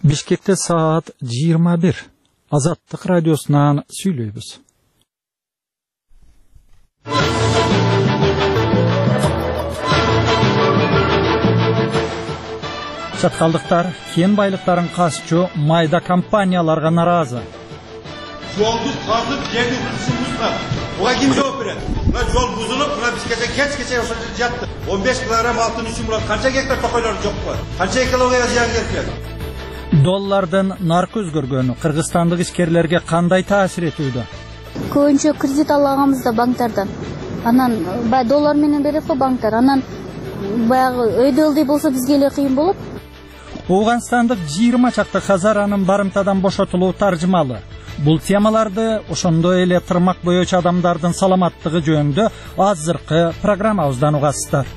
Бишкекте саат 21. Азаттык радиосунан сүйлөйбүз. Чаткалдыктар кен байлыктарын касчу майда компанияларга наразы. Yoldu kazıp yerdi kısımızda. Oğa kim cevap verir? Yol buzulup bisiklete geç yattı. 15 kilogram altın için burada kança hektar tokoylar yok var. Kança ekologiya ziyan geldi. Dollardan narko özgürgөнү Кыргызстандык ишкерлерге кандай таасир этүүдө? Көбүнчө кредит алганбызда банктардан. Анан доллар менен берет го банктар. Анан баягы өйдө ылдый болсо бизге эле кыйын болот. Оуганстандык 20 чакта казаранын барымтадан бошотулуу таржымалы. Бул темаларды ошондой эле тырмак боечу адамдардын саламаттыгы жөнүндө азыркы программабыздан угасыздар.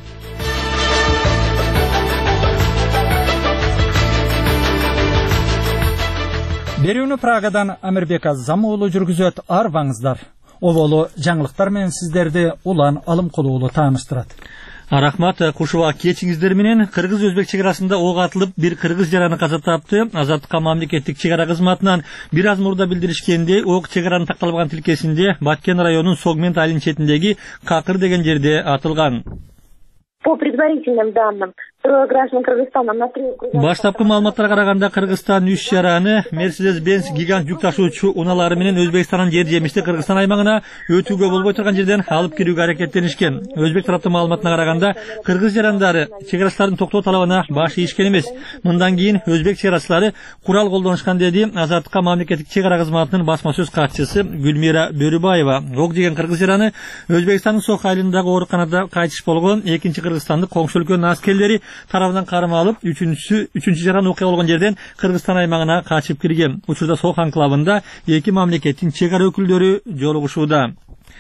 Берүүнү Прагадан Амирбек Азамуулу жүргүзөт, арбаңыздар. Оболу жаңылыктар менен сиздерди Улан Алымкулуулу тааныштырат. Рахмат, кушуба кечиңиздер менен Кыргыз Өзбек чек арасында ок атылып, бир кыргыз жараны каза тапты. Азаттыкка мамлекеттик чек ара кызматынан бир аз мурда билдиришкендей, ок чек аранын такталбаган тилкесинде Баткен районунун Согмент айылынын четиндеги Какыр деген жерде атылган. По предварительным данным, граждан Кыргызстана на 3 округа. Баштапкы маалыматтарга караганда Кыргызстан 3 жараны Mercedes-Benz гигант жүк ташуучу унаалары менен Өзбекстандын жер жемишти Кыргызстан аймагына өтүүгө болбой турган жерден алып кирүүгө аракеттенишкен. Өзбек тараптын маалыматына караганда кыргыз жарандары чек арачылардын токтоо талабына баш ийишкен эмес. Мындан кийин Өзбек чек арачылары курал колдонушкан деди Азаттыкка мамлекеттик чек ара кызматынын басма сөз катчысы Гүлмира Бөрүбаева. Ок деген кыргыз жараны Өзбекстандын Сох айылындагы ооруканада кайтыш болгон. Экинчи кыргызстандык коңшу өлкөнүн аскерлери тарабынан карама алып, үчүнчү жаран окуя болгон жерден Кыргызстан аймагына качып кирген. Учурда Сох анклавында эки мамлекеттин чек ара өкүлдөрү жолугушууда.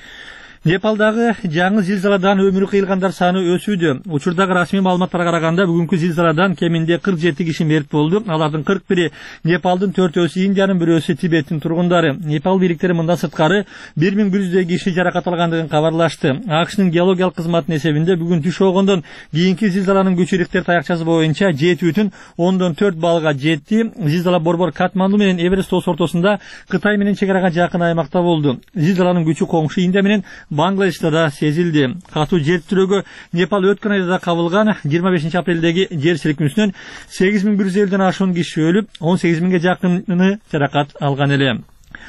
Непалдагы жаңы зилзаладан өмүрү кыйылгандар саны өсүүдө. Учурдагы расмий маалыматтарга караганда бүгүнкү зилзаладан кеминде 47 киши мерт болду. Алардын 41-и Непалдын, 4-өсү Индиянын, 1-өсү Тибеттин тургундары. Непал бийликтери мындан сырткары 1100 киши жаракат алгандыгын кабарлашты. АКШнын геологиялык кызматынын эсебинде бүгүн түш огондон кийинки зилзаланын күчү Рихтер таякчасы боюнча 7,4 баллга жетти. Зилзала борбор Катманду менен Эверест тоосу ортосунда Кытай менен чек арага жакын аймакта болду. Зилзаланын күчү коңшу Индия менен Бангладеште да сезилди. Катуу жер тирөөгө Непал өткөн айда кабылган 25 апрелдеги жер силкинүүсүнөн 8150ден ашуун киши өлүп, 18000ге жакыны жаракат алган эле.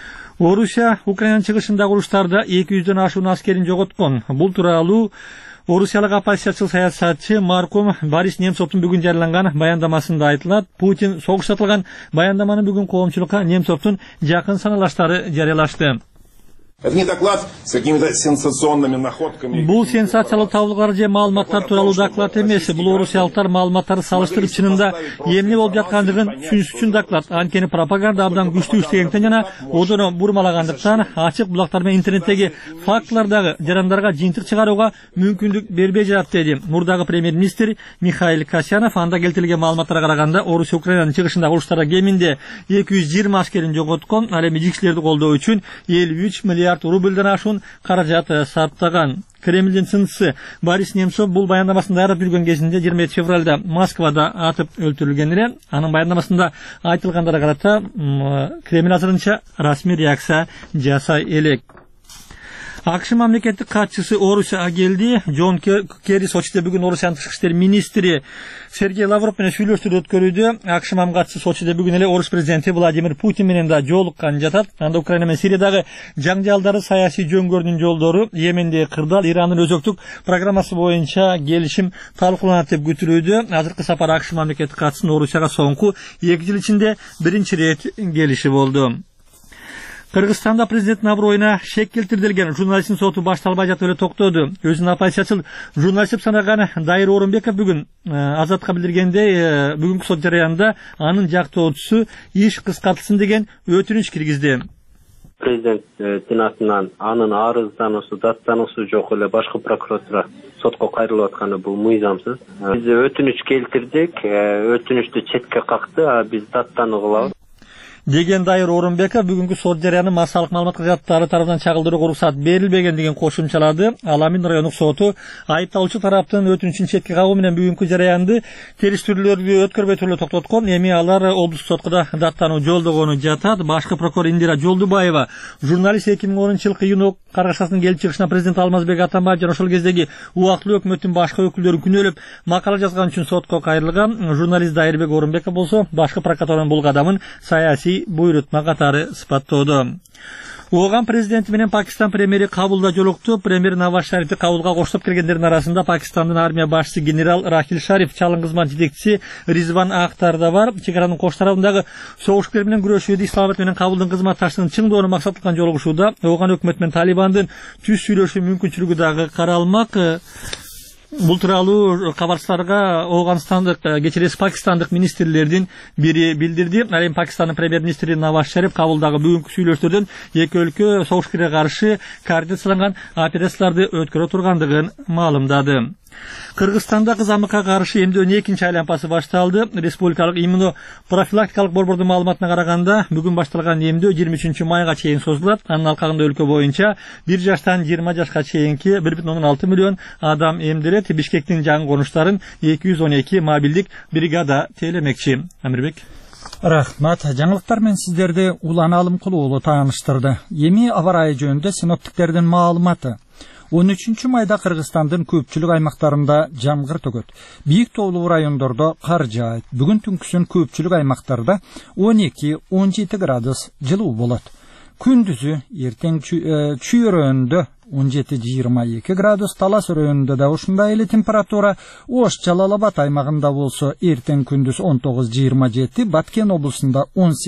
Орусия Украинанын чыгышындагы уруштарда 200дөн ашуун аскерин жоготкон. Бул тууралуу Орусиялык оппозициячыл саясатчы маркум Борис Немцовдун бүгүн жарыяланган баяндамасында айтылат. Путин согуш атылган баяндаманы бүгүн коомчулукка Немцовдун жакын саналаштары жарыялашты. Это не доклад с какими-то сенсационными находками. Бул сенсациялуу табылгалар же маалыматтар тууралуу доклад эмес. Бул орусиялыктар маалыматтарды салыштырып чынында эмне болуп жаткандыгын түшүнүш үчүн доклад. Анткени пропаганда абдан күчтүү иштегендиктен жана одоно бурмалагандыктан ачык булактар менен интернеттеги фактылардагы жарандарга жыйынтык чыгарууга мүмкүндүк бербей жатат деди мурдагы премьер-министр Михаил Касьянов. Анда келтирилген маалыматтарга караганда Орусия Украинанын чыгышындагы уруштарда кеминде 220 аскерин жоготкон. Ал эми жигиштерди колдоо үчүн 53 миллиард рубльден ашуун каражат сарптаган. Кремлдин сынчысы Борис Немцов бул баяндамасын даярдап жүргөн кезинде 27 февралда Москвада атып өлтүрүлген эле. Анын баяндамасында айтылгандарга карата Кремль азырынча расмий реакция жасай элек. АКШ мамлекеттик катчысы Орусияга келди. Джон Керри Сочиде бүгүн Орусиянын тышкы иштер министри Сергей Лавров менен сүйлөштүрүү өткөрүүдө. АКШ мамлекатчысы Сочиде бүгүн эле Орус президенти Владимир Путин менен да жолуккан жатат. Анда Украина менен Сириядагы жаңжалдары, саясий жөнгөрүүнүн жолдору, Йемендеги кырдаал, Ирандын өзөктүк программасы боюнча келишим талкууланат деп күтүлүүдө. Азыркы сапар АКШ мамлекеттик катчысынын Орусияга соңку 2 жыл ичинде биринчи ирет келиши болду. Кыргызстанда президенттин аброюна шек келтирилген журналисттин соту башталбай жатып эле токтоду. Өзүн оппозициячыл журналист деп санаган Дайыр Орунбеков бүгүн Азатка билдиргендей, бүгүнкү сот жараянында анын жактоочусу иш кыскартылсын деген өтүнүч киргизди. Президенттин атынан анын арыздануусу, даттануусу жок эле башкы прокуратура сотко кайрылып атканы бул мыйзамсыз. Биз өтүнүч келтирдик, өтүнүчтү четке какты, биз даттануу кылабыз. деген Дайыр Орунбеков бүгүнкү сот жарыяны массалык маалымат кызматтары тарабынан чагылдырууга уруксат берилбеген деген кошумчалады. Аламин райондук соту айыпталуучу тараптын өтүнүчүн четке кагуу менен бүгүнкү жарыянды териштирүүлөргө өткөрбөй туруп токтоткон. Эми алар облустук сотко да даттануу жолдогону жатат. Башкы прокурор Индира Жолдубаева журналист 2010-жылы июнь каргашасынын келип чыгышына президент Алмазбек Атамбаев жана ошол кездеги убактылуу өкмөттүн башка өкүлдөрүн күнөөлөп макала жазган үчүн сотко кайрылган. Журналист Дайырбек Орунбеков болсо башкы прокуратуранын бул кадамын саясий буйрутма катары сыпаттоодо. Оған президенти менен Пакистан премьери Кабулда жолукту. Премьер Наваз Шарифти Кабулга коштоп келгендердин арасында Пакистандын армия башчысы генерал Рахил Шариф, чалым кызмат жетекчиси Ризван Ахтар да бар. Чекаранын кош тарабындагы согуштар менен күрөшүүдө Исламабад менен Кабулдун кызматташтыгын чыңдоону максат кылган жолугушууда ооган өкмөт менен Талибандын түз сүйлөшүү мүмкүнчүлүгү дагы каралмак. Бул тууралуу кабарчыларга Оганстандык кечирес Пакистандык министрлердин бири билдирди. Ал эми Пакистандын премьер-министри Наваз Шариф Кабулдагы бүгүнкү сүйлөшүүлөрдөн эки өлкө согуш каршы координацияланган операцияларды өткөрө тургандыгын маалымдады. Кыргызстанда кызамыкка каршы эмдөөнүн экинчи айланпасы башталды. Республикалык иммунопрофилактикалык борбордун маалыматына караганда, бүгүн башталган эмдөө 23 майга чейин созулат. Анын алкагында өлкө боюнча 1 жаштан 20 жашка чейинки 1,6 миллион адам эмделет. Бишкектин жаңы конуштарын 212 мобилдик бригада тейлемекчи. Амирбек. Рахмат. Жаңылыктар мен сиздерди Улан Алымкулуу тааныштырды. Эми аба ырайы жөнүндө синоптиктердин маалыматы. 13 майда Кыргызстандын көпчүлүк аймактарында жамгыр төгөт. Бийик тоолуу райондордо кар жаайт. Бүгүн түнкүсүн көпчүлүк аймактарда 12-17 градус жылуу болот. Күндүзү эртең чүйрөндө 17-22 градус, Талас өрөөнүндө да ушундай эле температура. Ош Жалалабад аймагында болсо эртең күндүз 19-27, Баткен облусунда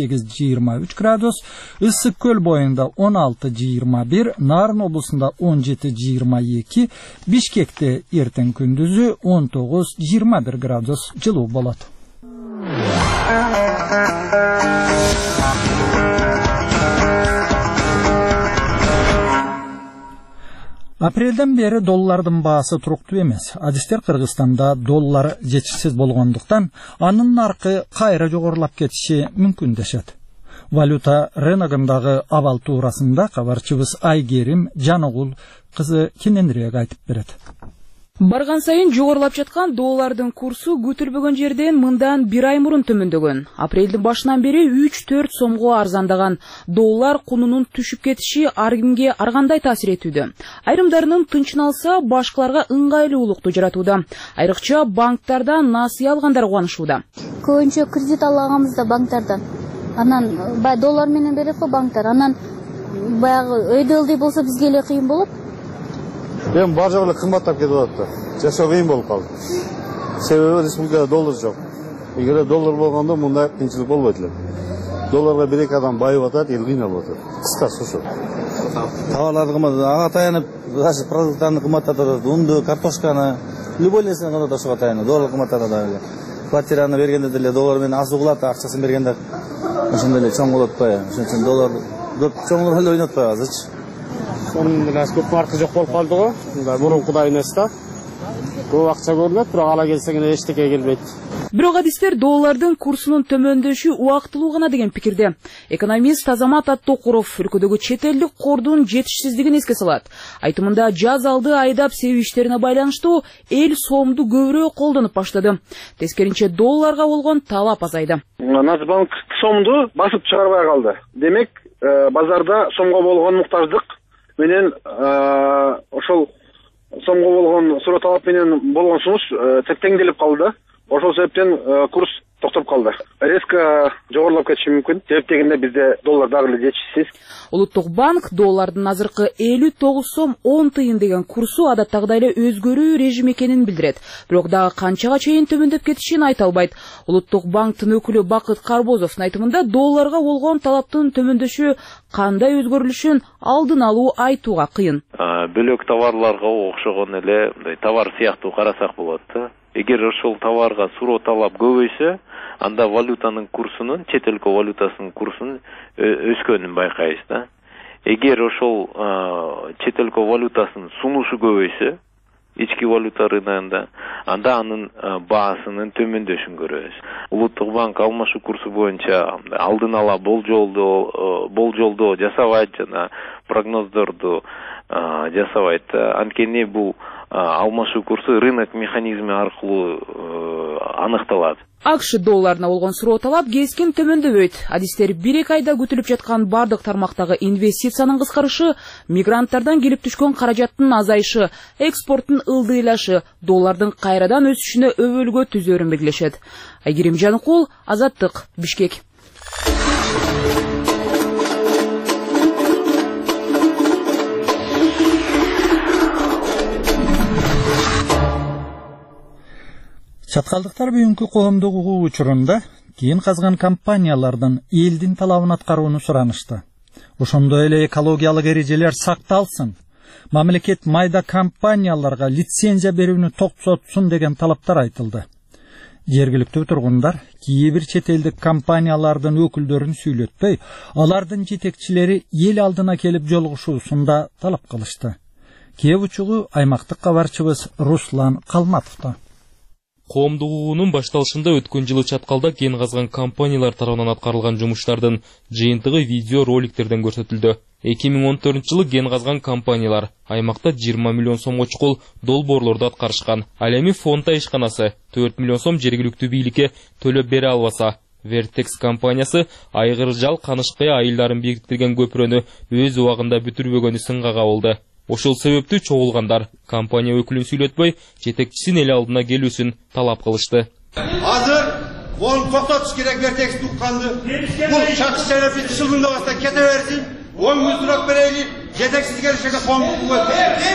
18-23 градус, Ысык көл боюнда 16-21, Нарын облусунда 17-22, Бишкекте эртең күндүзү 19-21 градус жылуу болот. Апрелден бери доллардын баасы туруктуу эмес. Адистер Кыргызстанда доллар жетишсиз болгондуктан анын наркы кайра жогорулап кетиши мүмкүн дешет. Валюта рыногундагы абал туурасында кабарчыбыз Айгерим Жаногул кызы кененирээк айтып берет. Барган сайын жогорулап жаткан доллардын курсу күтүлбөгөн жерден мындан 1 ай мурун төмөндөгөн. Апрелдин башынан бери 3-4 сомго арзандаган доллар кунунун түшүп кетиши ар кимге ар кандай таасир этүүдө. Айрымдарынын тынчын алса, башкаларга ыңгайлуулукту жаратууда. Айрыкча банктардан насыя алгандар кубанышууда. Көбүнчө кредит алганбыз да банктардан. Анан бай доллар менен берет го банктар. Анан баягы өйдө ылдый болсо бизге эле кыйын болот. Эми бар жагы эле кымбаттап кетип атат. Жашоо кыйын болуп калды. Себеби республикада доллар жок. Эгер доллар болгондо мындай кыйынчылык болбойт эле. Долларга бир-эки адам байып атат, эл кыйналып атат. Кыскасы ошо. Товарларды кымбаттатат, ага таянып, даже продукттарды кымбаттатат, унду, картошканы, любой нерсени кымбаттатат ошого таянып, доллар кымбаттатат эле. Квартираны бергенде деле доллар менен аз угулат, акчасын бергенде ошондой эле чоң болуп атпайбы? Ошон үчүн доллар көп чоңдур эле ойнотпайбы азырчы. Сонун эле көп фаркы жок болуп калды го. Мындай мурункудай эмес да. Көп акча көрүнөт, бирок ала келсең эчтеке келбейт. Бирок адистер доллардын курсунун төмөндөшү убактылуу гана деген пикирде. Экономист Азамат Аттокуров өлкөдөгү чет элдик кордун жетишсиздигин эске салат. Айтымында жаз алды айдап себүү иштерине байланыштуу эл сомду көбүрөөк колдонуп баштады. Тескеринче долларга болгон талап азайды. Нацбанк сомду басып чыгарбай калды. Демек, базарда сомго болгон муктаждык менен ошол сомго болгон суроо талап менен болгон сунуш теңделип калды. Ошол себептен курс токтоп калды. Резко жогорулап кетиши мүмкүн. Себеп дегенде бизде доллар дагы эле жетишсиз. Улуттук банк доллардын азыркы 59 сом 10 тыйын деген курсу адаттагыдай эле өзгөрүү режим экенин билдирет. Бирок дагы канчага чейин төмөндөп кетишин айта албайт. Улуттук банктын өкүлү Бакыт Карбозовдун айтымында долларга болгон талаптын төмөндөшү кандай өзгөрүлүшүн алдын алуу айтууга кыйын. Бөлөк товарларга окшогон эле товар сыяктуу карасак болот да. Эгер ошол товарга суроо талап көбөйсө, анда валютанын курсунун, чет өлкө валютасынын курсунун өскөнүн байкайбыз да. Эгер ошол чет өлкө валютасынын сунушу көбөйсө, ички валюта рыногунда, анда анын баасынын төмөндөшүн көрөбүз. Улуттук банк алмашуу курсу боюнча алдын ала болжолдоо жасабайт жана прогноздорду жасабайт. Анткени бул алмашуу курсу рынок механизми аркылуу аныкталат. АКШ долларына болгон суроо талап кескин төмөндөбөйт. Адистер 1-2 айда күтүлүп жаткан бардык тармактагы инвестициянын кыскарышы, мигранттардан келип түшкөн каражаттын азайышы, экспорттун ылдыйлашы, доллардын кайрадан өсүшүнө өбөлгө түзөрүн белгилешет. Айгерим Жаныкул, Азаттык, Бишкек. Чаткалдыктар бүгүнкү коомдук угуу учурунда кен казган компаниялардан элдин талабын аткарууну суранышты. Ошондой эле экологиялык эрежелер сакталсын, мамлекет майда компанияларга лицензия берүүнү токтотсун деген талаптар айтылды. Жергиликтүү тургундар кээ бир чет элдик компаниялардын өкүлдөрүн сүйлөтпөй, алардын жетекчилери эл алдына келип жолугушуусун да талап кылышты. Кээ учугу аймактык кабарчыбыз Руслан Калматовдо. Коомдук угуунун башталышында өткөн жылы Чаткалда кен казган компаниялар тарабынан аткарылган жумуштардын жыйынтыгы видео роликтерден көрсөтүлдү. 2014 жылы кен казган компаниялар аймакта 20 миллион сомго чукул долбоорлорду аткарышкан. Ал эми фонда ишканасы 4 миллион сом жергиликтүү бийликке төлөп бере албаса, Vertex компаниясы Айгыржал Канышкай айылдарын бекиттирген көпүрөнү өз убагында бүтүрбөгөнү сынга кабылды. Ошол себептүү чогулгандар компания өкүлүн сүйлөтпөй, жетекчисин эл алдына келүүсүн талап кылышты. Азыр onu toktotуш керек Vertex укканды. Бул шартты шарафи тышылында бастан кете берсин. 10 сұрак берейли, жетексиз келишеге коомдук өттү.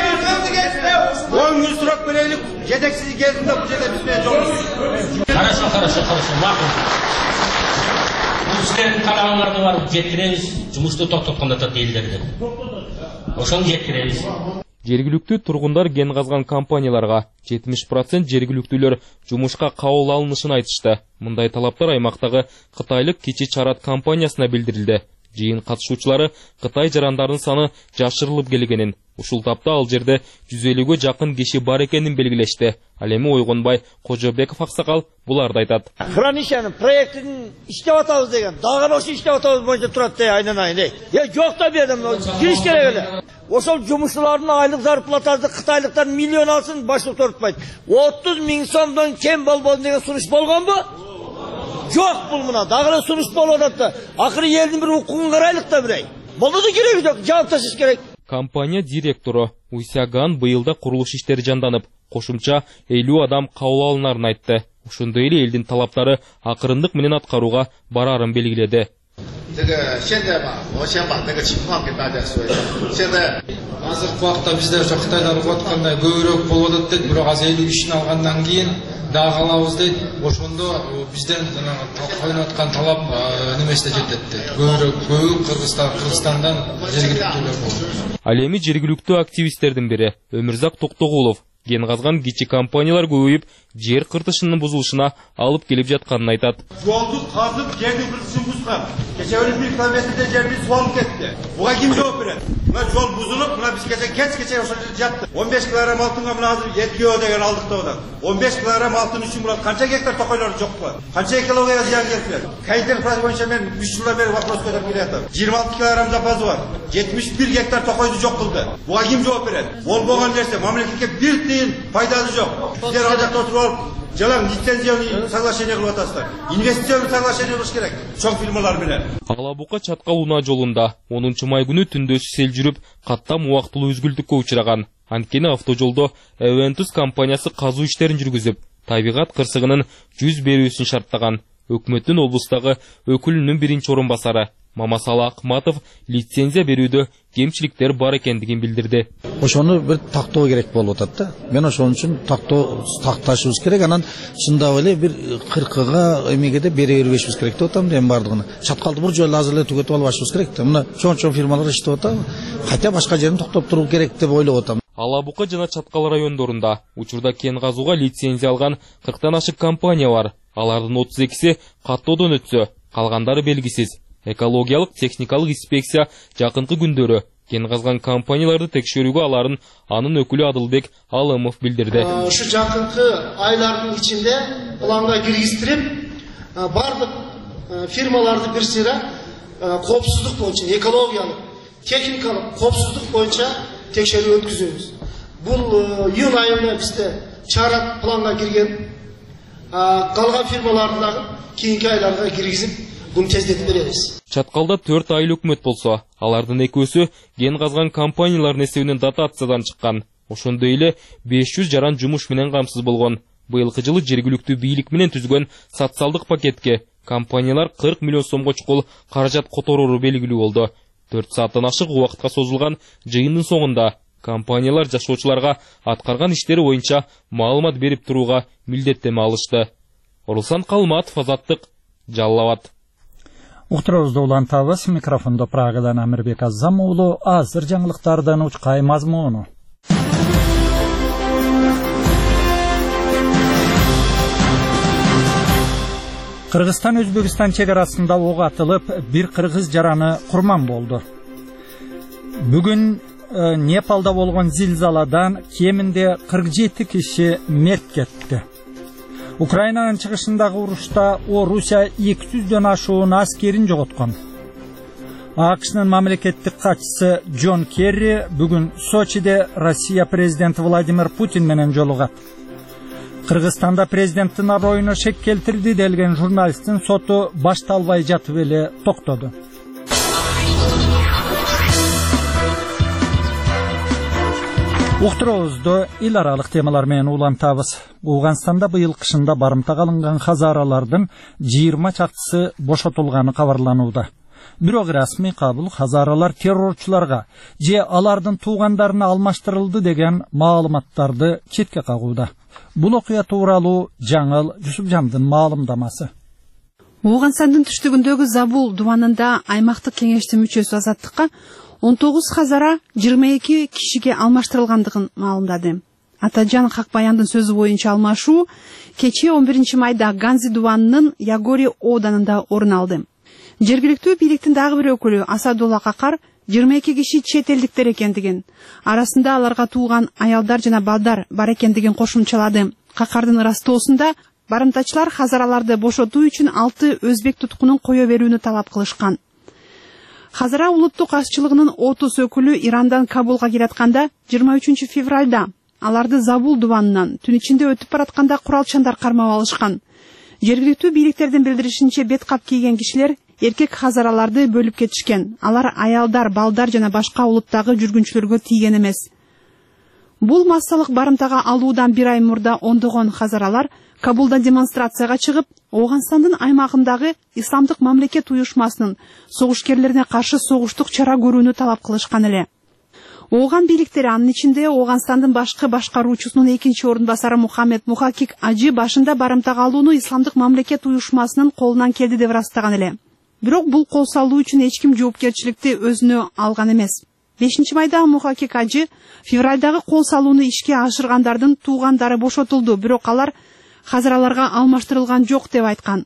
10 сұрак берейли, жетексиz келдинде бул жерде биз менен жолугуш. Хорошо, макул. Бул силердин талабыңарды барып жеткиребиз, жумушту токтоткондо элдерди. Ошону жеткиребиз. Жергиликтүү тургундар кен казган компанияларга 70% жергиликтүүлөр жумушка кабыл алынышын айтышты. Мындай талаптар аймактагы кытайлык Кичи Чарат компаниясына билдирилди. Жыйын катышуучулары Кытай жарандардын саны жашырылып келгенин, ушул тапта ал жерде 150гө жакын киши бар экенин белгилешти. Ал эми Ойгонбай Кожобеков аксакал буларды айтат. Хранишянын проектин иштеп атабыз деген, дагы ошо иштеп атабыз боюнча турат dey айнанайын. Жок да бердим, кириш керек эле. Ошол жумушчулардын айлык зарплатасы кытайлыктар миллион алсын, баштап туртпайт. 30 000 сомдон кем болбодун деген суруш болгонбу? Жок бул мына, дагы суруш болуп атат. Акыры элдин бир укугун карайлык да бирей. Болду кереги жок, жаап ташыш керек. Компания директору Уйсяган быйылда курулуш иштери жанданып, кошумча 50 адам кабыл алынарын айтты. Ошондой эле элдин талаптары акырындык менен аткарууга барарын белгиледи. Азыркы убакта бизде ошо Кытайлар угуп аткандай көбүрөөк болуп атат дейт, бирок аз 50 кишини алгандан кийин дагы калабыз дейт. Ошондо бизден коюлуп аткан талап немесине жетет дейт. Көбүрөөк Кыргызстандан жергиликтүүлөр болот. Ал эми жергиликтүү активисттердин бири Өмүрзак Токтогулов кен казган кичи компаниялар көбөйүп, жер кыртышынын бузулушуна алып келип жатканын айтат. Жолду казып, жердин кыртышын бузган. Кече 1 километрде жерди суалып кетти. Буга ким жооп берет? Мына жол бузулуп, мына биз кече ошо жерде жатты. 15 килограмм алтынга мына азыр 2 деген алдык да одан. 15 килограмм алтын үчүн мурат канча гектар токойлор жокпу? Канча экологияга зыян келтирет? Кайдер фраз боюнча мен 3 жылдан бери вопрос көтөрүп келатам. 26 килограмм запасы бар. 71 гектар токойду жок кылды. Буга ким жооп берет? Болбогон нерсе мамлекетке бир тиын пайдасы жок. Сиздер ал жакта отуруп алып, жалаң лицензияны соглашение кылып атасыздар. Инвестиционный соглашение кылыш керек. Чоң фирмалар менен. Алабука Чаткал унаа жолунда 10 май күнү түндөсү сел жүрүп, каттам убактылуу үзгүлтүккө учураган. Анткени автожолдо Эвентус компаниясы казуу иштерин жүргүзүп, табигат кырсыгынын 100 берүүсүн шарттаган. Өкмөттүн облустагы өкүлүнүн биринчи орун басары Мамасалы Акматов лицензия берүүдө кемчиликтер бар экендигин билдирди. Ошону бир тактоо керек болуп атат да. Мен ошон үчүн такташыбыз керек. Анан чындап эле бир 40га эмегеде бере бербешибиз керек деп атам. Эми бардыгына. Чаткалды бир жолу азыр эле түгөтүп албашыбыз керек да. Мына чоң фирмалар иштеп атат. Кайта башка жерин токтоп туруу керек деп ойлоп атам. Алабука жана Чаткал райондорунда учурда кен казууга лицензия алган 40тан ашык компания бар. Алардын 32си каттоодон өтсө, калгандары белгисиз. Экологиялык техникалык инспекция жакынкы күндөрү кен казган компанияларды текшерүүгө аларын анын өкүлү Адылбек Алымов билдирди. Ушу жакынкы айлардын ичинде планга киргизтирип, бардык фирмаларды бир сыйра коопсуздук боюнча, экологиялык, техникалык коопсуздук боюнча текшерүү өткүзөбүз. Бул июнь айында бизде чара планга кирген. Калган фирмаларды дагы кийинки айларга киргизип, буну тездетип беребиз. Чаткалда 4 айлы өкмөт болсо, алардын экөөсү кен казган компаниялардын эсебинен дотациядан чыккан. Ошондой эле 500 жаран жумуш менен камсыз болгон. Быйылкы жылы жергиликтүү бийлик менен түзгөн социалдык пакетке компаниялар 40 миллион сомго чукул каражат которору белгилүү болду. 4 сааттан ашык убакытка созулган жыйындын соңунда компаниялар жашоочуларга аткарган иштери боюнча маалымат берип турууга милдеттеме алышты. Руслан Калматов, Азаттык, Жалал Абад. Уктурубузду улантабыз. Микрофондо Прагадан Амирбек Азам уулу. Азыр жаңылыктардын учкай мазмуну. Кыргызстан Өзбекстан чегарасында ок атылып, бир кыргыз жараны курман болду. Бүгүн Непалда болгон зилзаладан кеминде 47 киши мерт кетти. Украинанын чыгышындагы урушта Орусия 200дөн ашуун аскерин жоготкон. АКШнын мамлекеттик катчысы Джон Керри бүгүн Сочиде Россия президенти Владимир Путин менен жолугат. Кыргызстанда президенттин аброюна шек келтирди делген журналисттин соту башталбай жатып эле токтоду. Уктурубузду ил аралык темалар менен улантабыз. Ауганстанда быйыл кышында барымтага алынган хазаралардын 20 чактысы бошотулганы кабарланууда. Бирок расмий кабыл хазаралар террорчуларга же алардын туугандарына алмаштырылды деген маалыматтарды четке кагууда. Бул окуя тууралуу Жаңыл Жусупжандын маалымдамасы. Ауганстандын түштүгүндөгү Забул дубанында аймактык кеңештин мүчөсү Азаттыкка 19 хазара 22 кишиге алмаштырылгандыгын маалымдады. Атажан Хакбаяндын сөзү боюнча алмашуу кечээ 11 майда Ганзи дубанынын Ягори оданында орун алды. Жергиликтүү бийликтин дагы бир өкүлү Асадулла Какар 22 киши чет элдиктер экендигин, арасында аларга тууган аялдар жана балдар бар экендигин кошумчалады. Какардын ырастоосунда барымтачылар хазараларды бошотуу үчүн 6 өзбек туткунун кое берүүнү талап кылышкан. Хазара улуттук ашчылыгынын 30 өкүлү Ирандан Кабулга келатканда 23 февралда аларды Забул дубанынан түн ичинде өтүп баратканда куралчандар кармап алышкан. Жергиликтүү бийликтердин билдиришинче бет кап кийген кишилер эркек хазараларды бөлүп кетишкен. Алар аялдар, балдар жана башка улуттагы жүргүнчүлөргө тийген эмес. Бул массалык барымтага алуудан бир ай мурда ондогон хазаралар Кабулда демонстрацияга чыгып, Ауганстандын аймагындагы Исламдык мамлекет уюшмасынын согушкерлерине каршы согуштук чара көрүүнү талап кылышкан эле. Ооган бийликтери анын ичинде Ауганстандын башкы башкаруучусунун 2-орун басары Мухаммед Мухакик Ажи башында барымтага алууну Исламдык мамлекет уюшмасынын колунан келди деп ырастаган эле. Бирок бул кол салуу үчүн эч ким жоопкерчиликти өзүнө алган эмес. 5 майда Мухакик Ажи февралдагы кол салууну ишке ашыргандардын туугандары бошотулду, бирок алар хазараларга алмаштырылган жок деп айткан.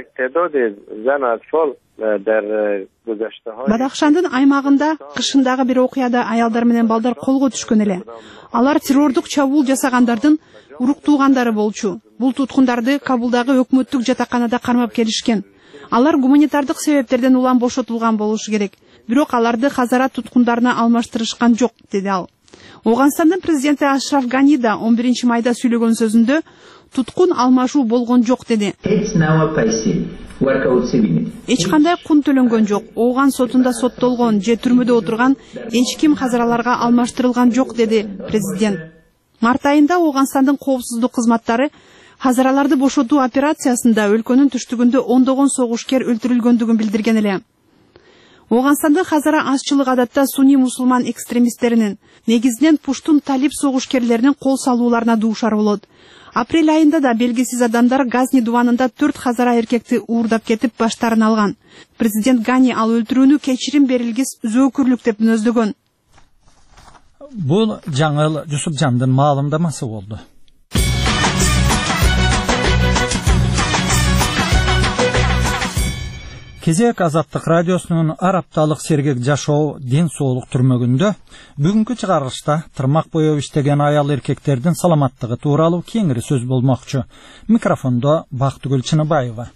Бадахшандын аймагында кышындагы бир окуяда аялдар менен балдар колго түшкөн эле. Алар террордук чабуул жасагандардын урук туугандары болчу. Бул туткундарды Кабулдагы өкмөттүк жатаканада кармап келишкен. Алар гуманитардык себептерден улам бошотулган болушу керек. Бирок аларды хазара туткундарына алмаштырышкан жок, деди ал. Ауганстандын президенти Ашраф Гани да 11 майда сүйлөгөн сөзүндө туткун алмашуу болгон жок деди. Эч кандай кун төлөнгөн жок. Ооган сотунда соттолгон же түрмөдө отурган эч ким хазараларга алмаштырылган жок, деди президент. Март айында Ауганстандын коопсуздук кызматтары хазараларды бошотуу операциясында өлкөнүн түштүгүндө ондогон согушкер өлтүрүлгөндүгүн билдирген эле. Ауганстандын хазара ашчылык адатта сунни мусулман экстремисттеринин, негизинен пуштун талип согушкерлеринин кол салууларына дуушар болот. Апрель айында да белгисиз адамдар Газни дубанында 4 хазара эркекти уурдап кетип баштарын алган. Президент Гани ал өлтүрүүнү кечирим берилгис зөөкүрлүк деп мүнөздөгөн. Бул Жаңыл Жусупжандын маалымдамасы болду. Кезек Азаттык радиосунун ар апталык сергек жашоо ден соолук түрмөгүндө бүгүнкү чыгарылышта тырмак боеп иштеген аял эркектердин саламаттыгы тууралуу кеңири сөз болмокчу. Микрофондо Бактыгүл Чыныбаева.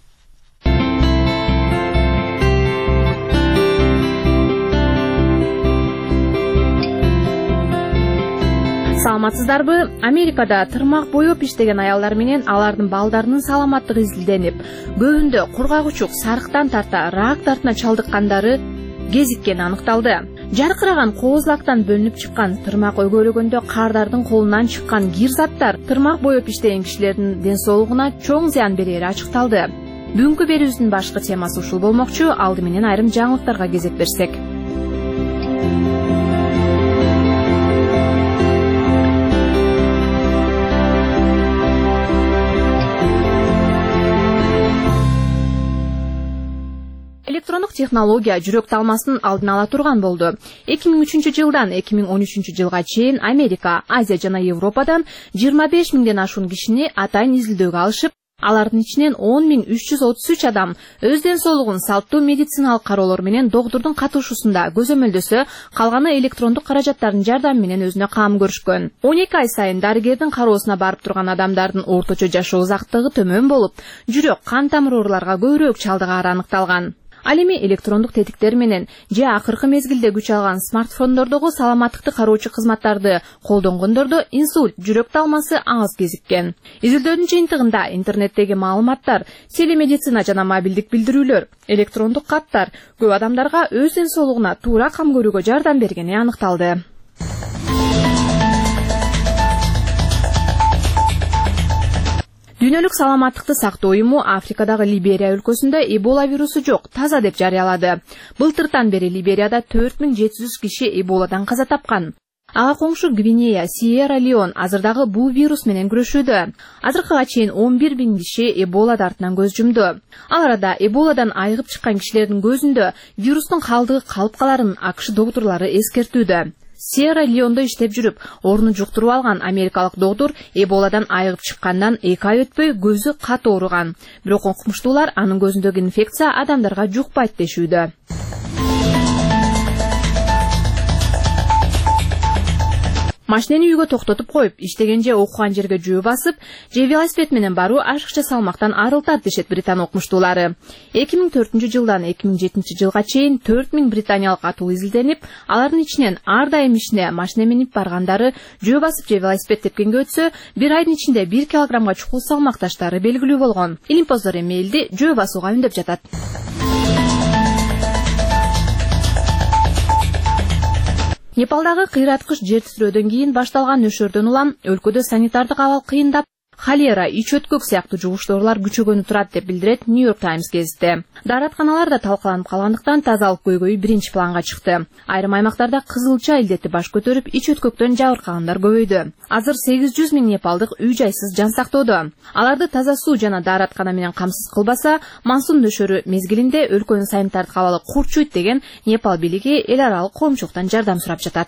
Саламатсыздарбы? Америкада тырмак боеп иштеген аялдар менен алардын балдарынын саламаттыгы изилденип, көбүндө кургак учук, сарыктан тарта рак дартына чалдыккандары кезиккени аныкталды. Жаркыраган кооз-лактан бөлүнүп чыккан тырмак өгөлөгөндө кардардын колунан чыккан кир заттар тырмак боеп иштеген кишилердин ден соолугуна чоң зыян берери ачыкталды. Бүгүнкү берүүбүздүн башкы темасы ушул болмокчу. Алды менен айрым жаңылыктарга кезек берсек. Электрондук технология жүрөк талмасын алдын ала турган болду. 2003 жылдан 2013 жылга чейин Америка, Азия жана Европадан 25 миңден ашуун кишини атайын изилдөөгө алышып, алардын ичинен 10.333 адам өз ден соолугун салттуу медициналык кароолор менен доктурдун катышуусунда көзөмөлдөсө, калганы электрондук каражаттардын жардамы менен өзүнө кам көрүшкөн. 12 ай сайын дарыгердин кароосуна барып турган адамдардын орточо жашоо узактыгы төмөн болуп, жүрөк, кан тамыр ооруларга көбүрөөк чалдыгары аныкталган. Ал эми электрондук тетиктер менен же акыркы мезгилде күч алган смартфондордогу саламаттыкты кароочу кызматтарды колдонгондордо инсульт, жүрөк талмасы аз кезиккен. Изилдөөнүн жыйынтыгында интернеттеги маалыматтар, телемедицина жана мобилдик билдирүүлөр, электрондук каттар көп адамдарга өз ден соолугуна туура кам көрүүгө жардам бергени аныкталды. Дүйнөлүк саламаттыкты сактоо уюму Африкадагы Либерия өлкөсүндө Эбола вирусу жок, таза деп жарыялады. Былтыртан бери Либерияда 4700 киши Эболадан каза тапкан. Ага коңшу Гвинея, Сьерра-Леон азырдагы бул вирус менен күрөшүүдө. Азыркыга чейин 11 000 киши Эбола дартынан көз жумду. Ал арада Эболадан айыгып чыккан кишилердин көзүндө вирустун калдыгы калып каларын AQSh доктурлары эскертүүдө. Сьерра-Леондо иштеп жүрүп, орнун жуктуруп алган америкалык доктур Эболадан айыгып чыккандан 2 ай өтпөй көзү катуу ооруган. Бирок окумуштуулар анын көзүндөгү инфекция адамдарга жукпайт дешүүдө. Машинени үйгө токтотуп коюп, иштеген же окуган жерге жөө басып, же велосипед менен баруу ашыкча салмактан арылтат дешет Британ окумуштуулары. 2004 жылдан 2007 жылга чейин 4000 британиялык атуу изилденип, алардын ичинен ар дайым ишине машина минип баргандары, жөө басып же велосипед тепкенге өтсө, 1 айдын ичинде 1 килограммга чукул салмакташтары белгилүү болгон. Илимпоздор эми элди жөө басууга үндөп жатат. Непалдагы кыйраткыч жер титирөөдөн кийин башталган нөшөрдөн улам өлкөдө санитардык абал кыйындап, холера, ич өткөк сыяктуу жугуш оорулар күчөгөнү турат деп билдирет New York Times гезити. Дааратканалар да талкаланып калгандыктан тазалык көйгөйү биринчи планга чыкты. Айрым аймактарда кызылча илдети баш көтөрүп, ич өткөктөн жабыркагандар көбөйдү. Азыр 800 000 непалдык үй жайсыз жан сактоодо. Аларды таза суу жана даараткана менен камсыз кылбаса, мансун нөшөрү мезгилинде өлкөнүн санитардык абалы курчуйт деген Непал бийлиги эл аралык коомчулуктан жардам сурап жатат.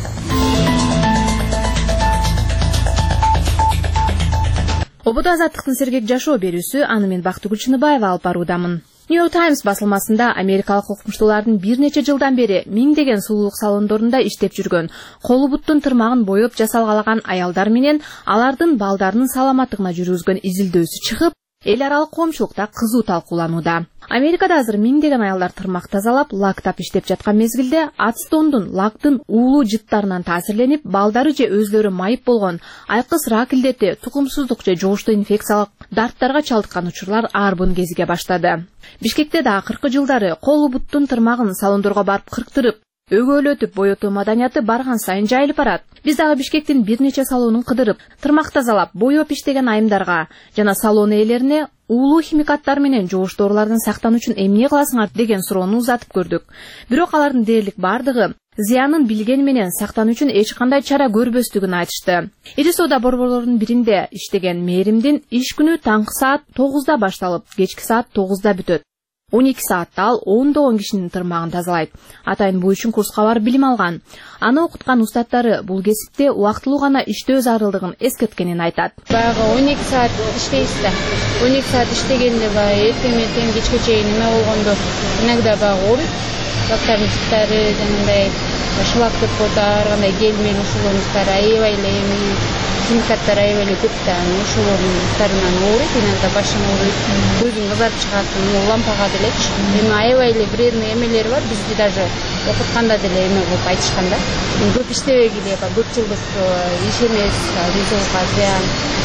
Ободо азаттыктын сергек жашоо берүүсү, аны мен Бактыгүл Чыныбаева алып баруудамын. New York Times басылмасында америкалык окумуштуулардын бир нече жылдан бери миңдеген сулуулук салондорунда иштеп жүргөн, колу буттун тырмагын боеп жасалгалаган аялдар менен алардын балдарынын саламаттыгына жүргүзгөн изилдөөсү чыгып, эл аралык коомчулукта кызуу талкууланууда. Америкада азыр миңдеген аялдар тырмак тазалап, лактап иштеп жаткан мезгилде ацтондун, лактын уулуу жыттарынан таасирленип, балдары же өзлөрү майып болгон айкыс рак илдети, тукумсуздук же жугуштуу инфекциялык дарттарга чалдыккан учурлар арбын кезиге баштады. Бишкекте да акыркы жылдары колу буттун тырмагын салондорго барып кырктырып, өгөөлөтүп боетуу маданияты барган сайын жайылып барат. Биз дагы Бишкектин бир нече салонун кыдырып, тырмак тазалап, боеп иштеген айымдарга жана салон ээлерине уулуу химикаттар менен жугуштуу оорулардан сактануу үчүн эмне кыласыңар деген суроону узатып көрдүк. Бирок алардын дээрлик бардыгы зыянын билгени менен сактануу үчүн эч кандай чара көрбөстүгүн айтышты. Ири соода борборлорунун биринде иштеген Мээримдин иш күнү таңкы саат 9-да башталып, кечки саат 9-да бүтөт. 12 саатта ал 10 кишинин тырмагын тазалайт. Атайын бул үчүн курска барып билим алган. Аны окуткан устаттары бул кесипте убактылуу гана иштөө зарылдыгын эскерткенин айтат. Баягы 12 саат иштейсиз да. 12 саат иштегенде баягы эртең менен кечке чейин неме болгондо иногда баягы ооруйт. Бактардын жыттары жанагындай шлак деп коет, ар кандай келмел ушулуңуздары аябай эле эми химикаттар аябай эле көп да, ушулуңуздарынан ооруйт, иногда башым ооруйт, көзүм кызарып чыгат, лампага делечи. Эми аябай эле вредный эмелери бар, бизди даже окутканда деле эме кылып айтышкан да. Көп иштебегиле, көп жылдык иш эмес, денсаулыкка зыян,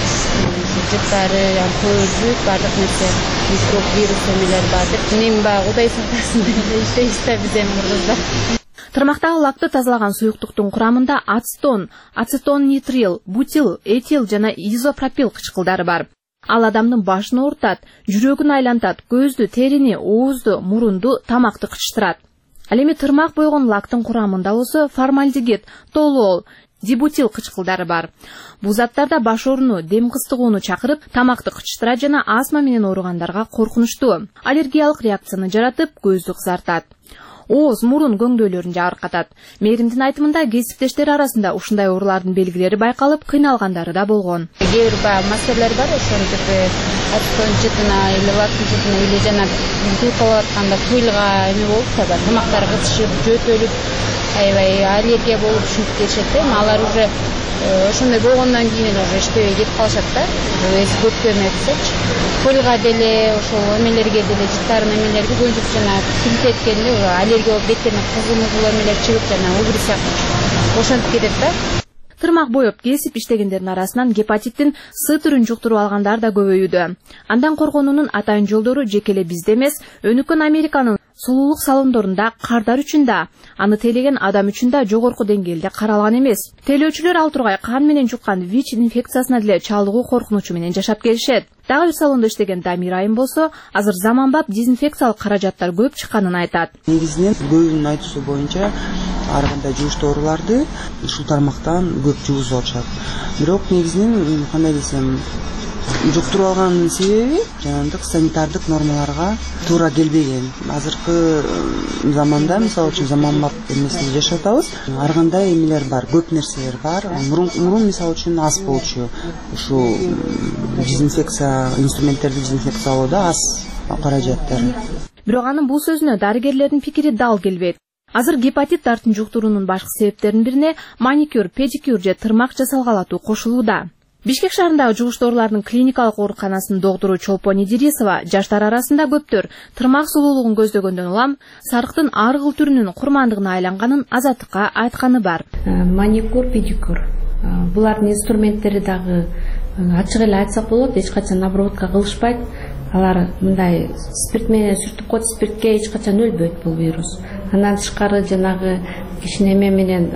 жыттары, көзүк, бардык нерсе, микроб, вирус эмелер бар деп. Эми баягы Кудай сактасын деп иштейбиз да биз эми кыргыздар. Тырмактагы лакты тазалаган суюктуктун курамында ацетон, ацетон нитрил, бутил, этил жана изопропил кычкылдары бар. Ал адамдын башын оорутат, жүрөгүн айлантат, көздү, терини, оозду, мурунду, тамакты кычтырат. Ал эми тырмак бойгон лактын курамында болсо формальдегид, толуол, дибутил кычкылдары бар. Бул заттарда баш ооруну, дем кыстыгууну чакырып, тамакты кычтырат жана астма менен ооругандарга коркунучтуу. Аллергиялык реакцияны жаратып, көздү кызартат. Ооз, мурун көңдөөлөрүн жабыркатат. Мээримдин айтымында кесиптештер арасында ушундай оорулардын белгилери байкалып, кыйналгандары да болгон. Кээ бир мастерлер бар, ошентип ацетон жытына или лактын жытына или жана кыйкалып атканда кыйылга эме болуп да бар, тамактары кытышып, жөтөлүп, аябай аллергия болуп ушинтип кетишет да. Алар уже ошондой болгондон кийин эле уже иштебей кетип калышат да. Эси көпкө эме этсечи. Кыйылга деле, ошол эмелерге деле, жыттардын эмелерге көзүп жана тилт эткенде аллергия болуп кеткенде кызыл эмелер чыгып жана угру сыяктуу ошентип кетет да. Тырмак боеп кесип иштегендердин арасынан гепатиттин С түрүн жуктуруп алгандар да көбөйүүдө. Андан коргонуунун атайын жолдору жеке эле бизде эмес, өнүккөн Американын сулуулук салондорунда кардар үчүн да, аны тейлеген адам үчүн да жогорку деңгээлде каралган эмес. Тейлөөчүлөр ал тургай кан менен жуккан ВИЧ инфекциясына деле чалдыгуу коркунучу менен жашап келишет. Дагы бир салондо иштеген Дамир Айым болсо, азыр заманбап дезинфекциялык каражаттар көп чыкканын айтат. Негизинен көбүнүн айтуусу боюнча ар кандай жугуштуу ооруларды ушул тармактан көп жугузуп алышат. Бирок негизинен кандай десем, жуктуруп алганын себеби жанагындай санитардык нормаларга туура келбеген. Азыркы заманда, мисалы үчүн заманбап эмесинде жашап атабыз. Ар кандай эмелер бар, көп нерселер бар. Мурун мисалы үчүн аз болчу. Ушул дезинфекция инструменттерди дезинфекциялоодо аз каражаттар. Бирок анын бул сөзүнө дарыгерлердин пикири дал келбейт. Азыр гепатит дартын жуктуруунун башкы себептеринин бирине маникюр, педикюр же тырмак жасалгалатуу кошулууда. Бишкек шаарындагы жугуштуу оорулардын клиникалык ооруканасынын доктуру Чолпон Идирисова жаштар арасында көптөр тырмак сулуулугун көздөгөндөн улам сарыктын ар кыл түрүнүн курмандыгына айланганын азаттыкка айтканы бар. Маникюр, педикюр булардын инструменттери дагы ачык эле айтсак болот, эч качан обработка кылышпайт. Алар мындай спирт менен сүртүп коет, спиртке эч качан өлбөйт бул вирус. Андан тышкары жанагы кишини эме менен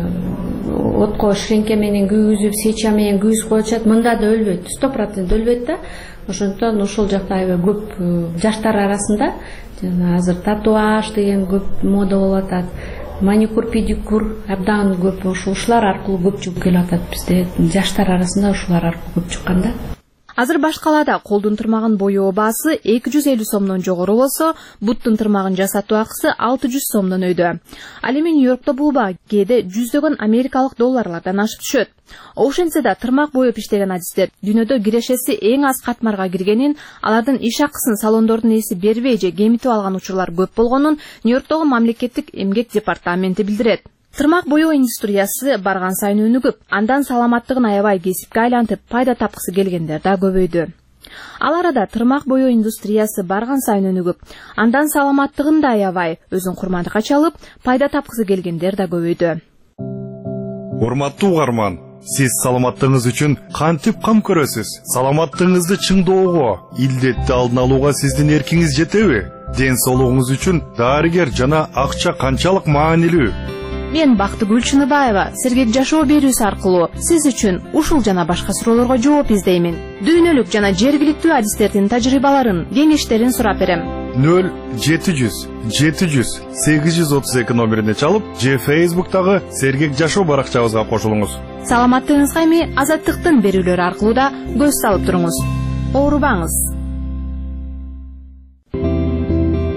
отко ширеңке менен күйгүзүп, свеча менен күйгүзүп коюшат, мында да өлбөйт, 100% өлбөйт да. Ошондон ушул жакта аябай көп жаштар арасында азыр татуаж деген көп мода болуп атат. Маникюр, педикюр абдан көп, ушулар аркылуу көп жугуп келип атат бизде. Жаштар арасында ушулар аркылуу көп чыккан да. Азыр баш калаада колдун тырмагын боёо баасы 250 сомдон жогору болсо, буттун тырмагын жасатуу акысы 600 сомдон өйдө. Ал эми Нью-Йоркто бул баа кээде жүздөгөн америкалык долларлардан ашып түшөт. Ошентсе да тырмак боёп иштеген адистер дүйнөдө кирешеси эң аз катмарга киргенин, алардын иш акысын салондордун ээси бербей же кемитип алган учурлар көп болгонун Нью-Йорктогу мамлекеттик эмгек департаменти билдирет. Тырмак боёо индустриясы барган сайын өнүгүп, андан саламаттыгын аябай кесипке айлантып, пайда тапкысы келгендер да көбөйдү. Ал арада тырмак боёо индустриясы барган сайын өнүгүп, андан саламаттыгын да аябай өзүн курмандыкка чалып, пайда тапкысы келгендер да көбөйдү. Урматтуу угарман, сиз саламаттыгыңыз үчүн кантип кам көрөсүз? Саламаттыгыңызды чыңдоого, илдетти алдын алууга сиздин эркиңиз жетеби? Ден соолугуңуз үчүн дарыгер жана акча канчалык маанилүү? Мен Бактыгүл Чыныбаева сергек жашоо берүүсү аркылуу сиз үчүн ушул жана башка суроолорго жооп издеймин. Дүйнөлүк жана жергиликтүү адистердин тажрыйбаларын, кеңештерин сурап берем. 0700 700 832 номерине чалып, же Facebook'тагы сергек жашоо баракчабызга кошулуңуз. Саламаттыгыңызга эми Азаттыктын берүүлөрү аркылуу да көз салып туруңуз. Оорубаңыз.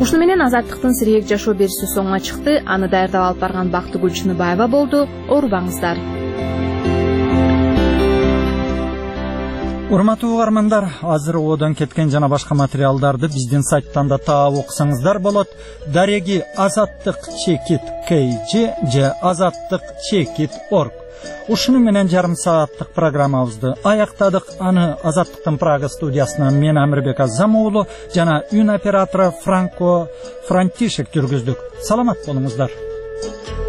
Ушуну менен Азаттыктын сирек жашоо берүүсү соңуна чыкты. Аны даярдап алып барган Бактыгүл Чыныбаева болду. Оорубаңыздар. Урматтуу угармандар, азыр одон кеткен жана башка материалдарды биздин сайттан да таап окусаңыздар болот. Дареги azattik.kg же azattik.org. Ушуну менен жарым сааттык программабызды аяктадык. Аны Азаттыктын Прага студиясынан мен Амирбек Азам уулу жана үн оператору Франко Франтишек жүргүздүк. Саламат болуңуздар.